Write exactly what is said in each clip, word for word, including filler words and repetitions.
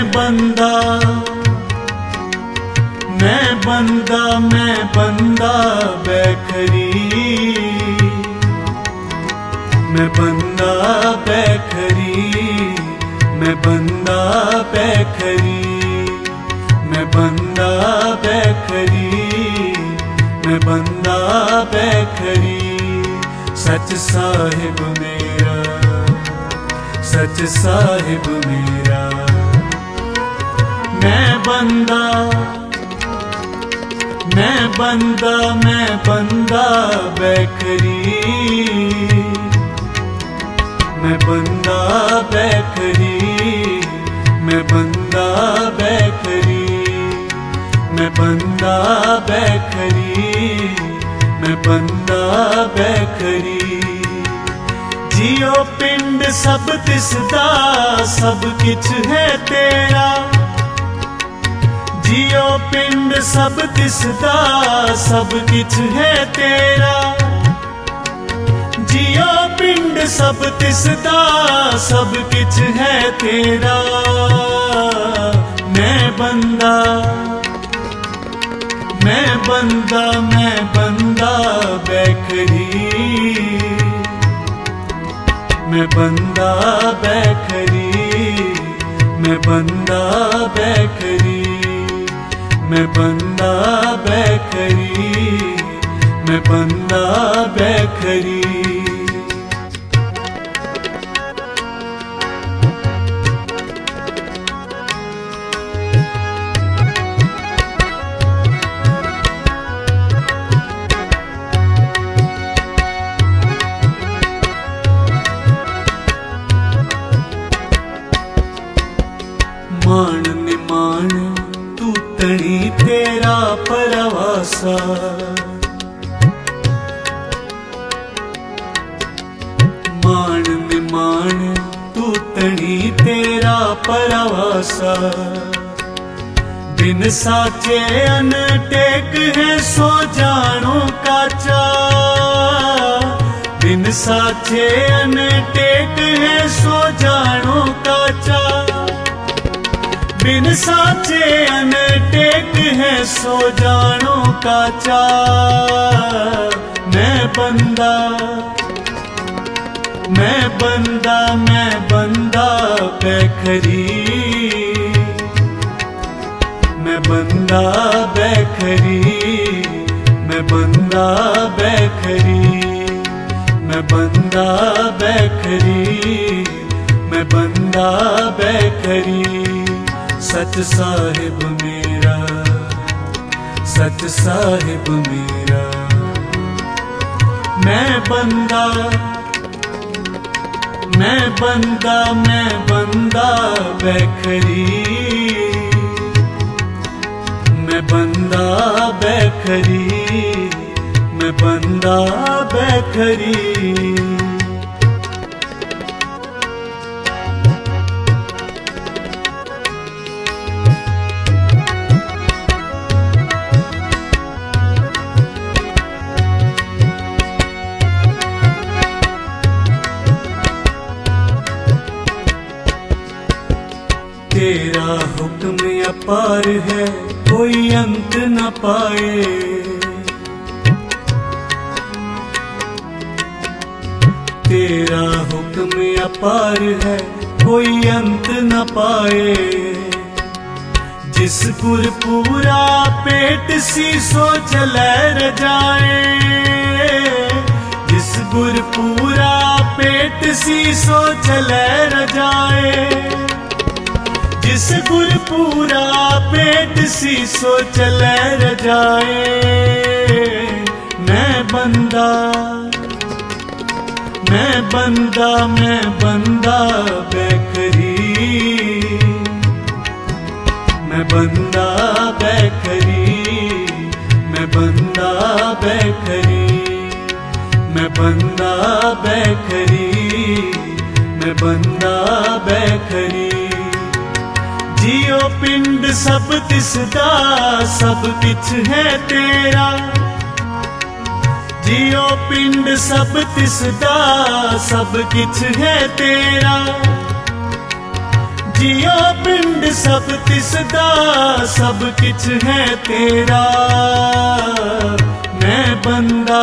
बंदा मैं बंदा मैं बंदा बैखरी मैं बंदा बैखरी मैं बंदा बैखरी मैं बंदा बैखरी मैं बंदा बैखरी सच साहिब मेरा सच साहिब मेरा मैं बंदा मैं बंदा मैं बंदा बैखरी मैं बंदा बैखरी मैं बंदा बैखरी मैं बंदा बैखरी मैं बंदा बैखरी जियो पिंड सब तिसदा सब किछ है तेरा जियो पिंड सब तिसदा सब किछ है तेरा जियो पिंड सब तिसदा सब किछ है तेरा मैं बंदा मैं बंदा मैं बंदा बैखरी मैं बंदा बैखरी मैं बंदा बैखरी मैं बंदा बैखरी मैं बंदा बैखरी मान निमान तू तणी तेरा परवासा मान निमान तू तणी तेरा परवासा बिन साचे अनटेक है सो जानो काचा बिन साचे अनटेक है सो जानो काचा बिन साचे अनटेक है सो जानो काचा मैं बंदा मैं बंदा मैं बंदा बैखरी मैं बंदा बैखरी मैं बंदा बैखरी मैं बंदा बैखरी मैं बंदा बैखरी सच साहिब मेरा सच साहिब मेरा मैं बंदा मैं बंदा मैं बंदा बैखरी मैं बंदा बैखरी मैं बंदा बैखरी तेरा हुक्म अपार है कोई अंत न पाए तेरा हुक्म अपार है कोई अंत न पाए जिस गुरपूरा पेट सीसो चले रजाए जिस गुरपूरा पेट सीसो चले रजाए जिस गुरपूरा पेट सीसो चले रजाए मैं बंदा मैं बंदा मैं बंदा बैखरी मैं बंदा बैखरी मैं बंदा बैखरी मैं बंदा बैखरी मैं बंदा बैखरी जियो पिंड सब तिसदा सब किछ है तेरा जियो पिंड सब तिसदा सब किछ है तेरा जियो पिंड सब तिसदा सब किछ है तेरा। मैं बंदा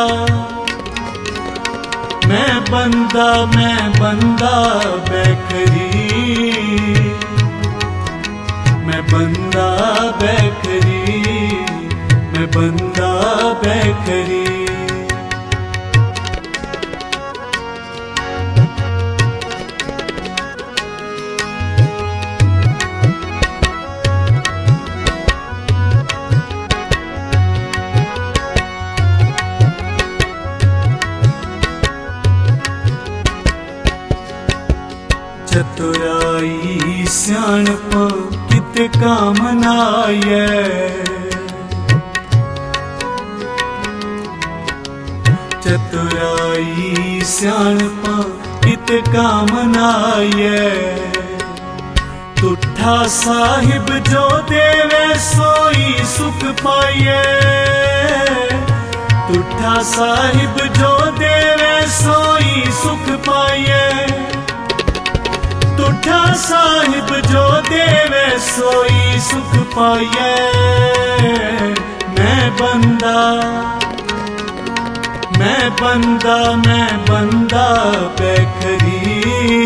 मैं बंदा मैं बंदा बैखरी, मैं बंदा बैखरी, मैं बंदा बैखरी। चतुराई सियाणप कित काम नाये, चतुराई सियाणप कित काम नाये। तुठा साहिब जो देवे सोई सुख पाइये, तुठा साहिब जो देवे सोई सुख पाइये। तुठा साहिब जो देवे सोई सुख पाइये। मैं बंदा मैं बंदा मैं बंदा बैखरी,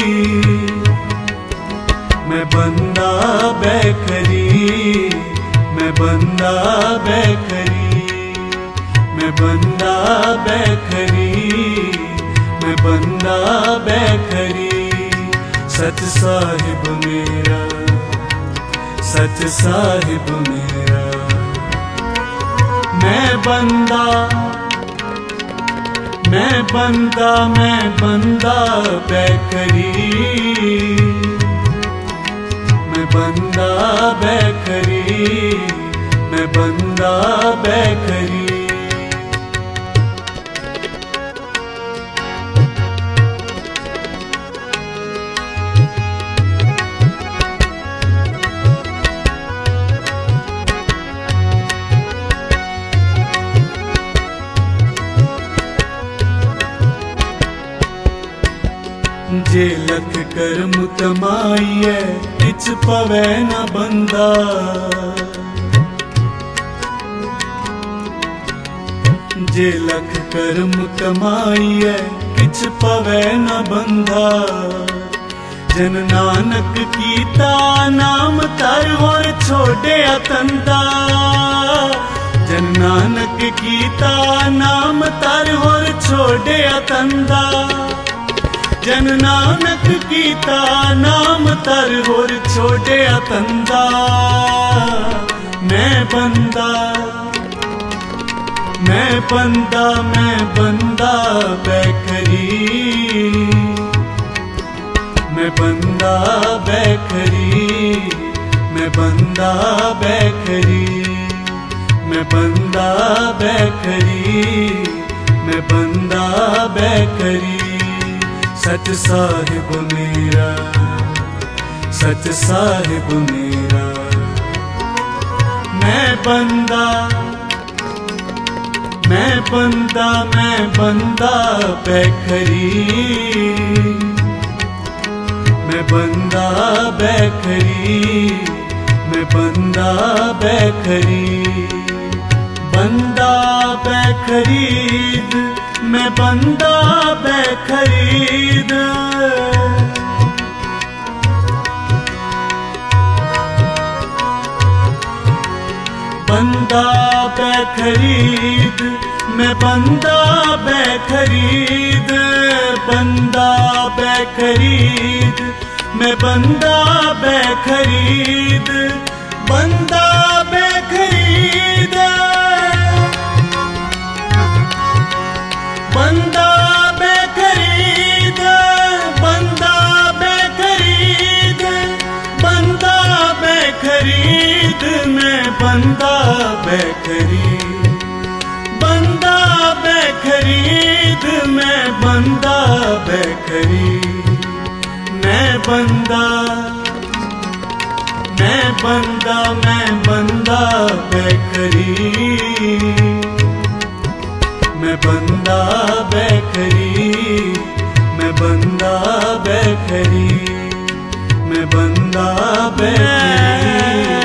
मैं बंदा बैखरी, मैं बंदा बैखरी, मैं बंदा बैखरी, मैं बंदा बैखरी। सच साहिब मेरा सच साहिब मेरा। मैं बंदा मैं बंदा मैं बंदा बैखरी, मैं बंदा बैखरी, मैं बंदा बैखरी। जे लख कर्म कमाइए किछ पवै न बंदा, जे लख कर्म कमाइए किछ पवै न बंदा। जन नानक कीता नाम तर होर छोड़िया तंदा, जन नानक कीता नाम तर होर छोड़िया तंदा। जन नानक कीता नाम तर होर छोड़िया तंदा। मैं बंदा मैं बंदा मैं बंदा बैखरी, मैं बंदा बैखरी, मैं बंदा बैखरी, मैं बंदा बैखरी, मैं बंदा बैखरी। सच साहिब मेरा सच साहिब मेरा। मैं बंदा मैं बंदा मैं बंदा बैखरी, मैं बंदा बैखरी, मैं बंदा बैखरी। बंदा बैखरीद मैं बंदा बैखरीद। बंदा बैखरीद मैं बंदा बैखरीद। बंदा बैखरीद मैं बंदा बैखरीद। बंदा बैखरीद बंदा बैखरीद। बंदा बैखरीद बंदा बैखरीद मैं बंदा बैखरीद। बंदा बैखरीद मैं बंदा बैखरीद। मैं बंदा मैं बंदा मैं बंदा बैखरीद। मैं बंदा बैखरी, मैं बंदा बैखरी, मैं बंदा बैठे